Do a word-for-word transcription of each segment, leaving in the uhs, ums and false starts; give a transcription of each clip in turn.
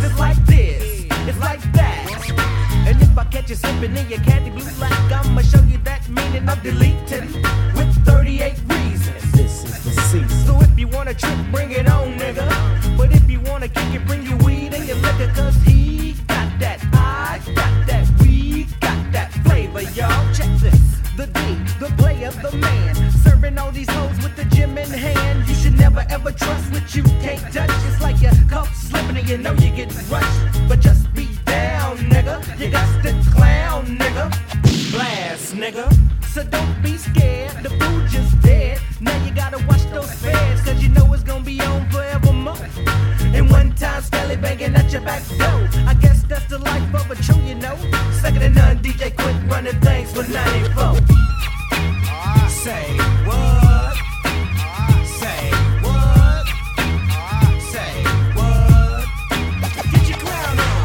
Cause it's like this, it's like that. And if I catch you slipping in your candy blue black, I'ma show you that meaning of deleting with thirty-eight reasons. This is the season. So if you wanna trip, bring it on, nigga. But if you wanna kick it, bring your weed and your liquor. Cause he got that, I got that, we got that flavor, y'all. Check this. The D, the player, the man, serving all these hoes with the gym in hand. You should never ever trust what you can't touch. It's like your cup slipping and you know you get rushed. But just be down, nigga. You got to clown, nigga. Blast, nigga. So don't be scared, the food just dead. Now you gotta watch those feds, cause you know it's gonna be on forevermore. And one time Skelly banging at your back door. I guess that's the life of a true, you know. Second to none, D J quit running things for ninety-four. Say what? Say what? Say what? Get your clown on.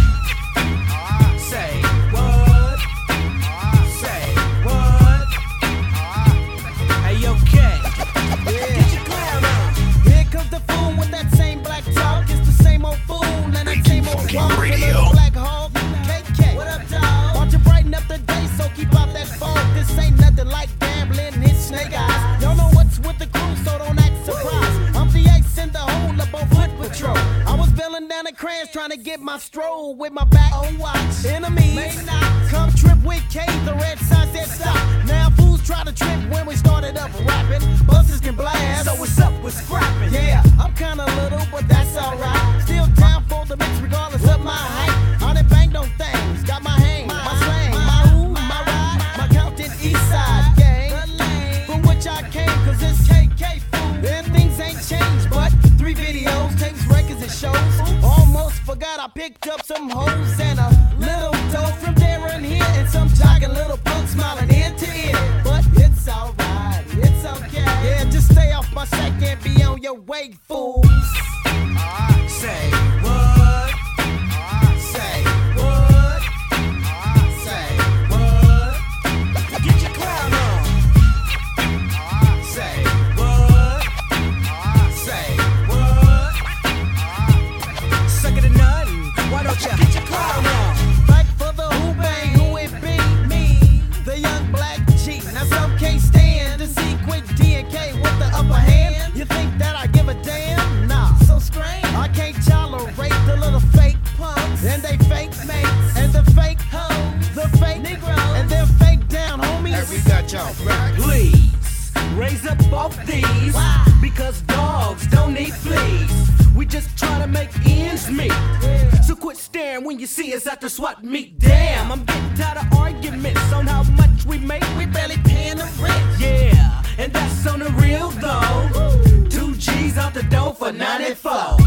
Say what? Say what? Hey, yo, K. Get your clown on. Here comes the fool with that same black talk. It's the same old fool and that same old walk. Radio. Black hog, K K. What up, dog? Want to brighten up the day, so keep out that fog. This ain't nothing like gambling, his snake eyes. Y'all know what's with the crew, so don't act surprised. I'm the ace in the hole up on foot patrol. I was bailing down the crayons trying to get my stroll with my back on watch. Enemies may not come trip with K. The red sign said stop. Now fools try to trip when we started up rapping. Buses can blast. So what's up with scrapping? Yeah, I'm kinda little, but that's alright. Still down for the mix regardless of my height. I done banged on things, got my hang, my slang, my ooh, my ride, my Compton East Side gang. From which I came, cause it's K K food. And things ain't changed, but three videos, tapes, records, and shows. Almost forgot I picked up some hoes and a little dough from there and here. And some jogging little punks smiling ear to ear. But it's alright, it's okay. Yeah, just stay off my sack and be on your way, fools. Say what? Say what? Say what? Get your clown on. Say what? Say what? Suck it or nothing. Why don't ya get your clown on? Back for the who bang, who it be? Me, the young black G. Now some can't stand to see quick D and K with the upper hand. You think that I give a damn? Nah, so strange. I can't tolerate the little fake punks and they fake mates and the fake hoes, the fake Negroes and their fake down homies. Hey, we got y'all back. Please raise up off these. Why? Because dogs don't need fleas. We just try to make ends meet. So quit staring when you see us at the swap meet. Damn, I'm getting tired of arguments on how much we make. We barely paying the rent. Yeah, and that's on the real though. Two G's out the door for ninety-four.